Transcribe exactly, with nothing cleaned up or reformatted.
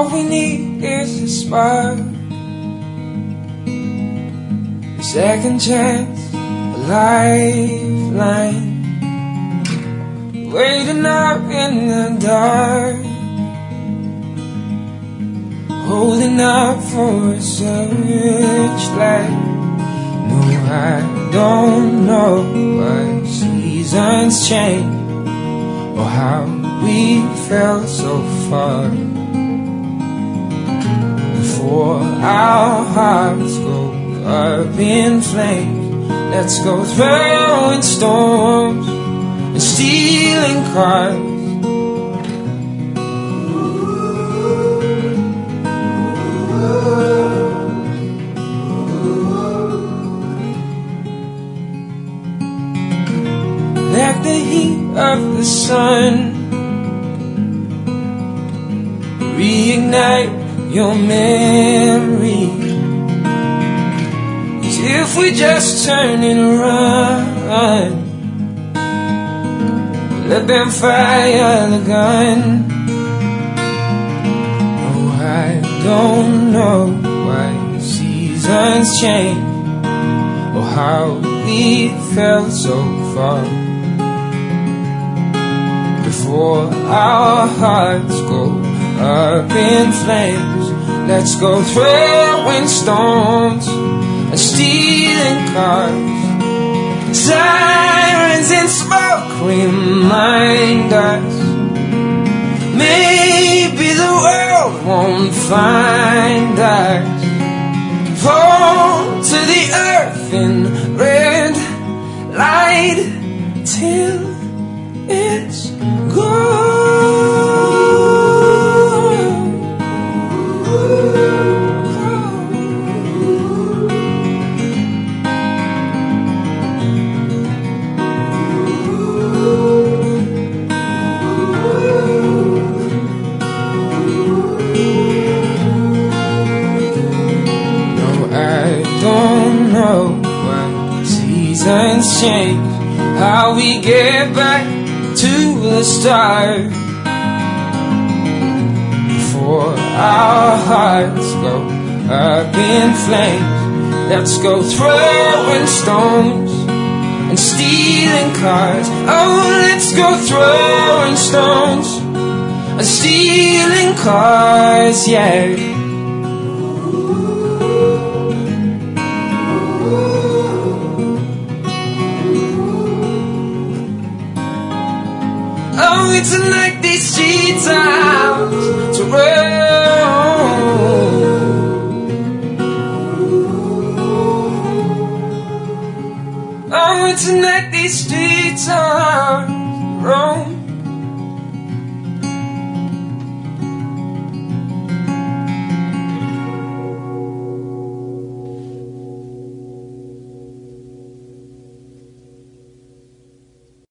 All we need is a spark, a second chance, a lifeline, waiting out in the dark, holding out for a searchlight. No, I don't know why seasons change or how we fell so far before our hearts go up in flames. Let's go throwing storms and stealing cars. Let the heat of the sun reignite your memory. 'Cause if we just turn and run, let them fire the gun. Oh, I don't know why seasons change or how we fell so far before our hearts go up in flames. Let's go throwing stones and stealing cars. Sirens and smoke remind us maybe the world won't find us. Fall to the earth in red light till it's gone. Don't know why seasons change, how we get back to the start before our hearts go up in flames. Let's go throwing stones and stealing cars. Oh, let's go throwing stones and stealing cars, yeah. Oh, tonight these streets are out to roam. Oh, tonight these streets are out to roam.